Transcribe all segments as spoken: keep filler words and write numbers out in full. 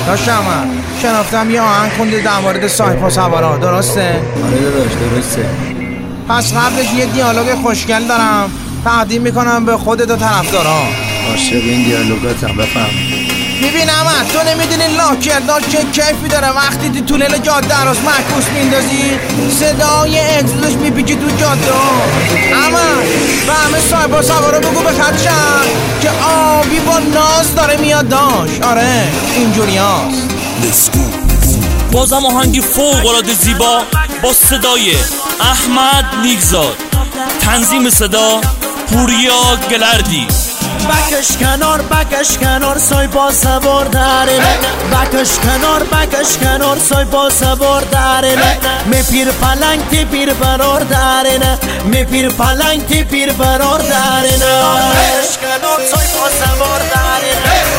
داشتم شنافتم یه آهنگ خونده در مورد صاحب سوارا، درسته؟ آره داداش درسته. پس قبلش یه دیالوگ خوشگل دارم تقدیم میکنم به خودت و طرفدارا. عاشق این دیالوگاتم، بفهم. ببین احمد، تو نمیدونی لاکردار چه کیفی داره وقتی تو تونل جاده عراس معکوس میندازی صدای اگزوزش میپیچی تو جاده. احمد و همه صاحبا سوارا بگو به خدشن که آبی با ناز داره میاد داشت. آره اینجوری هست. بازم آهنگی فوق العاده زیبا با صدای احمد نیکزاد، تنظیم صدا پوریا گلردی. بکش کنار بکش کنار سای با سوار داره، بکش کنار بکش کنار سای با سوار داره. می پیر پلنگ تی پیر برار داره، می پیر پلنگ تی پیر برار داره. بکش کنار سای با سوار داره.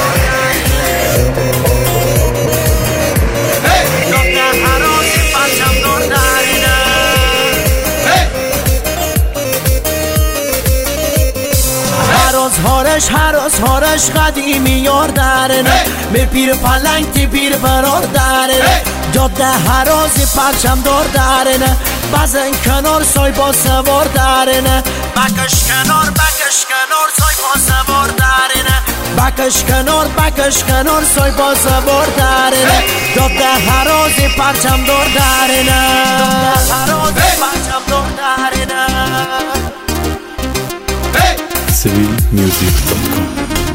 هارش هراس هارش قدیمی یار داره، می پیر پلنگ تی پیر برار داره. جاده هرازی پرچم دار داره، بزن کنار سای با سوار داره. بکش کنار بکش کنار سای با سوار داره، بکش کنار بکش کنار سای با سوار داره. جاده هرازی پرچم دار داره، جاده هرازی پرچم دار داره. سویل میوزیک دات کام.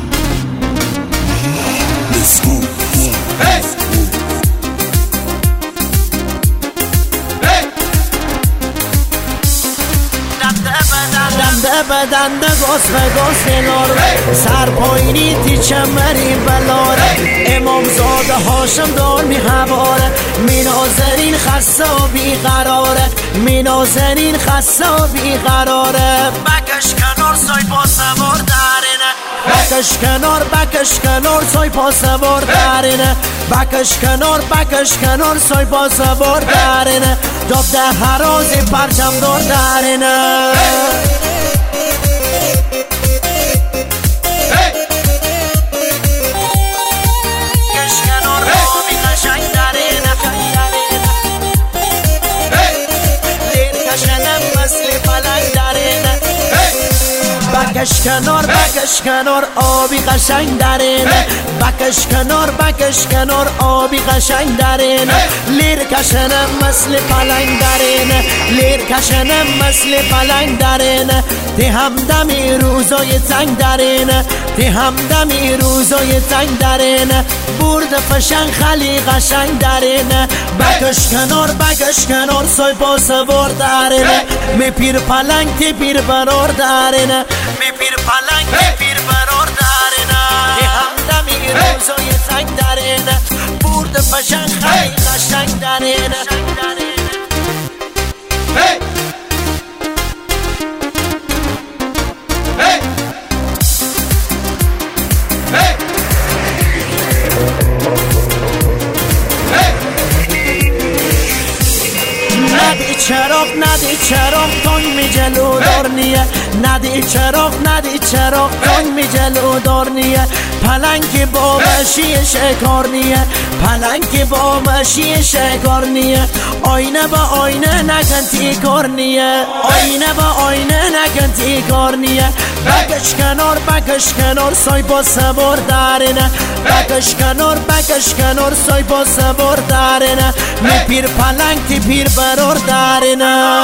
Let's go. Hey. دنده بدنده گاز و گاز دلار، سر پایینی تی چمری بلاره. امام زاده هاشم دار می حواره، می نازنین خسته و بیقراره، می نازنین خسته و بیقراره. بکش کنار سای با سوار دارینه، بکش کنار بکش کنار سای با سوار دارینه. بکش کنار بکش کنار سای با سوار دارینه. جاده هرازی پرچم دار دارینه. بکش کنار بکش کنار آبی قشنگ درینه، بکش کنار بکش کنار آبی قشنگ درینه. لیر کشنم مثل پلنگ درینه، لیر کشنم مثل پلنگ درینه. تی همدمی روزای تنگ درینه، تی همدمی روزای تنگ درینه. برد فشنگ خلی قشنگ درینه. بکش کنار بکش کنار سای با سوار درینه، می پیر پلنگ تی پیر برار درینه، می پیر پلنگ تی پیر برار درینه. تی همدمی روزای تنگ درینه. برد فشنگ خلی قشنگ درینه. ندی چراغ ندی چراغ تون می جلو دار نیه، ندی چراغ ندی چراغ تون می جلو دار نیه. پلنگ با مشی شکار نیه، پلنگ با مشی شکار نیه. آینه با آینه نکن تی کار نیه، آینه با آینه نکن تی کار نیه. بکش کنار بکش کنار سای با سوار دارینه، بکش کنار بکش کنار سای با سوار دارینه. می پیر پلنگ تی پیر برار دارینه.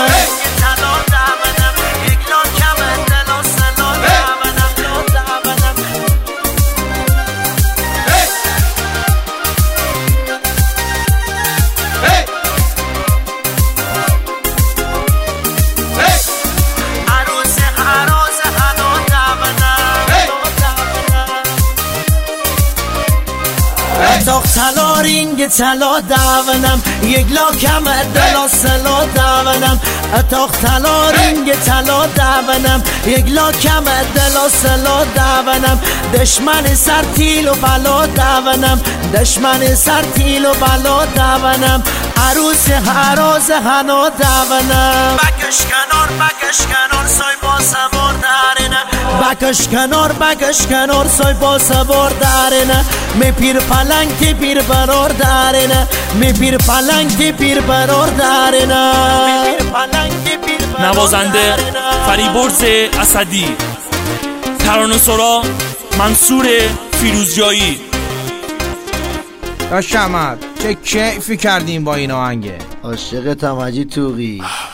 اتاق تلا رینگ تلا دونم، یک لاکم دلا سلا دونم. اتاق تلا رینگ تلا دونم، یک لاکم دلا سلا دونم. دشمن سر تیل و بلا دونم، دشمن سر تیل و بلا دونم. عروس هراز هنا دونم. بکش کنار کنار بکش کنار سای با سوار دارنه بکش کنار بکش کنار سای با سوار دارنه می پیر پلنگ تی پیر برار دارنه می پیر پلنگ تی پیر برار دارنه می پیر پلنگ تی پیر برار نوازنده فریبرز اسدی، ترانه سرا منصور فیروزجایی. داشت احمد چه کیفی کردیم با این آهنگه. عاشقتم حاجی توقی.